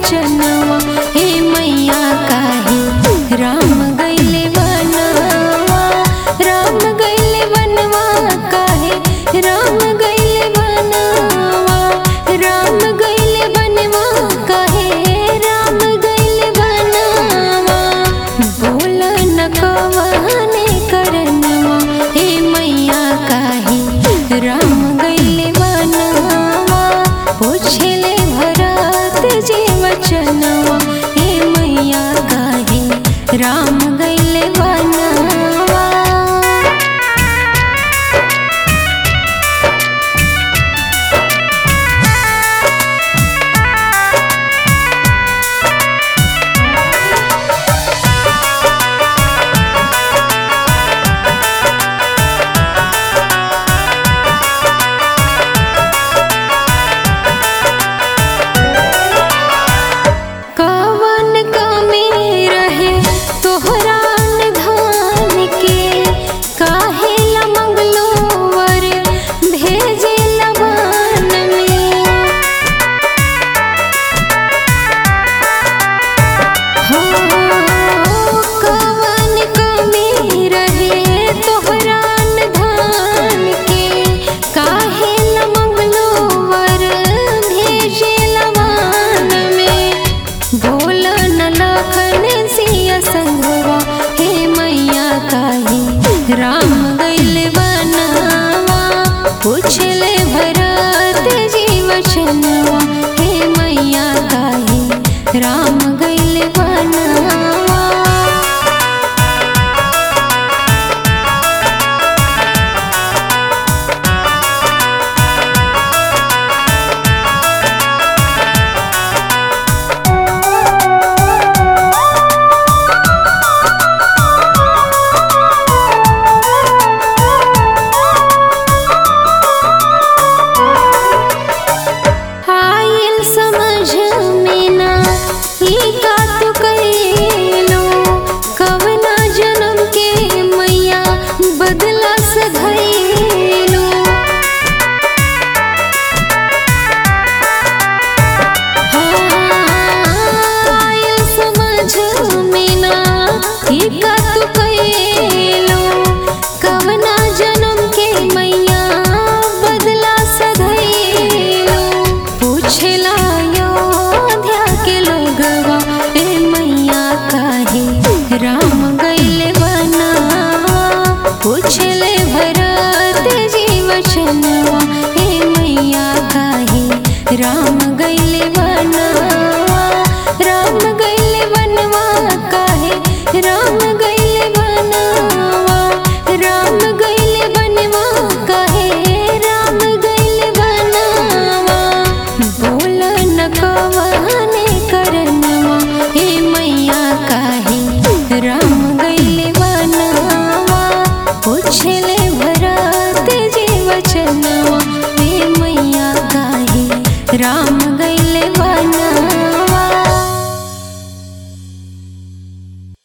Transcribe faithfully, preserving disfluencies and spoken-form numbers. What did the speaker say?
वचनवा हे मैया काहे राम गइले बनवा। राम गइले बनवा काहे राम गइले बनवा। राम गइले बनवा काहे राम गइले बनवा। बोल न कवने करनवा हे मैया काहे राम गइले बनवा। पूछले भरत जी वचनवा हे मैया काहे राम गइले बनवा। कवन कमी रहे तोहरा निधान के काहे ला मंगलो वर भेजे लबान में। हो कवन कमी रहे तोहरा निधान के काहे ला मंगलो वर भेजे लबान में। बोल न लखन सिया संगवा हे मैया काहे राम गइले बनवा। पूछले भरत जी वचनवा हे मैया काहे राम गइले बनवा। आइल समझ में ना ई का तू कइलो। कवना जन्म के मैया बदला सधइलो। आइल समझ में ना ई का तू कइलो। कवना जन्म के मैया बदला सधइलो। पूछला अयोध्या के लोगवा ए मैया काहे राम गइले बनवा। पूछले भरत जी वचनवा हे मैया काहे राम गइले बनवा। राम गइले बनवा काहे राम गइले बनवा। राम गइले बनवा काहे राम गइले बनवा। बोल न कवने करनवा हे मैया काहे राम गइले बनवा। पूछले भरत जी वचनवा हे मैया काहे राम गइले